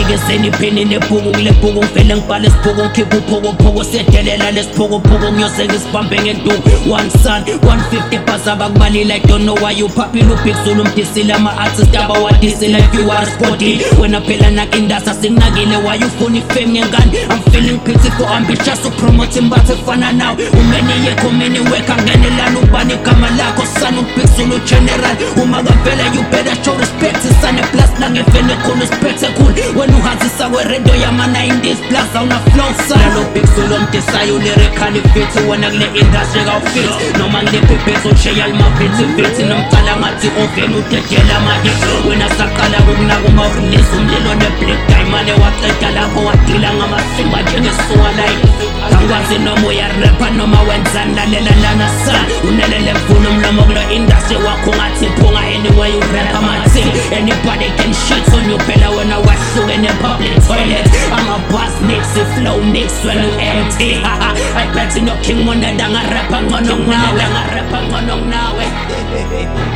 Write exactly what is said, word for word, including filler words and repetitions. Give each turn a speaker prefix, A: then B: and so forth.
A: nginikeze iphini nebhuku kulebhuku ngivele ngibhale isibhuku ngikhipha uphokopoko sedelela lesiphokopoko ngiyoze ngisibambe ngenduku one son one fifty bus abakubalile I don't know why you popping ubig Zulu mdisile ama-artist abawadisile if you are sporty wena phela nakindasa singinakile why ufuna ifame ngengane I'm feeling pity for ambitious upromote imbatho efana nawe umeni yekho mini work angenelana ubani igama lakho sana ubig Zulu general uma kavela you better show respect sisane plus nangevene khona spectacle wena uhazisa kweredo yama-nineties plus awuna flow sana lo big Zulu mdisayo lyrically fit wena kule industry kawufit noma ngilephephezi usheya limavitsi vithi nomcala ngathi oveni udedela ama-hit wena saqala kukunaka uma urelease umlilo ne-black diamond waqeda lapho wadila ngamasimba njengesuka like angikwazi noma uyarapha noma wenzani lalela lana sa unelele mvula umlomo kulo industry wakho ngathi phunga anyway you rap amathing anybody can shit on you phela wena wahlukene public toilet ama-bus nicks flow nicks wena u-empty I bet no king moneda ngarapha ngono kunawe ngarapha ngono kunawe